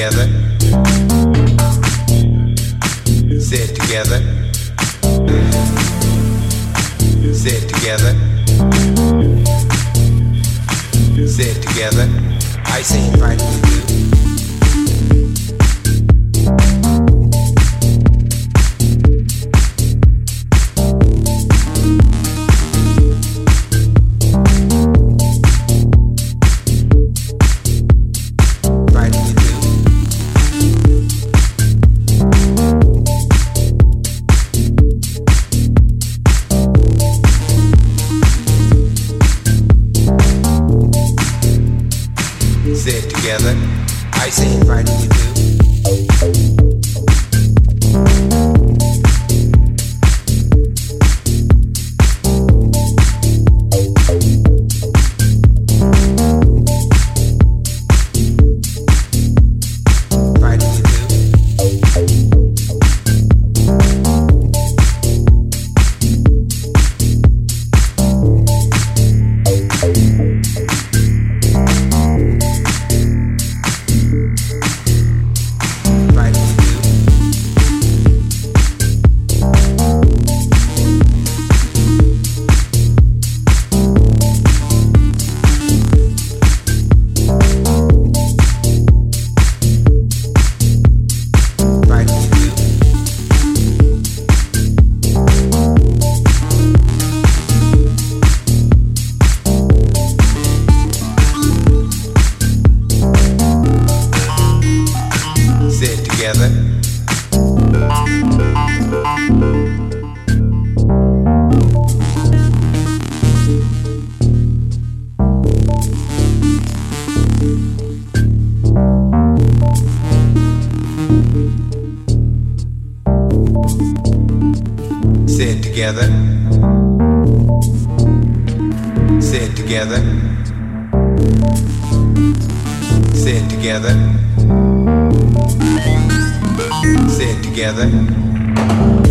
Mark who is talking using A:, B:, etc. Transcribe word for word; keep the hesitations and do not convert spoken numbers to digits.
A: together. Say it together. Say it together. Say it together. I say it right with you. Together, I say it right with you. Right with you. Together. Say it together. Say it together. Say it together. Say it together.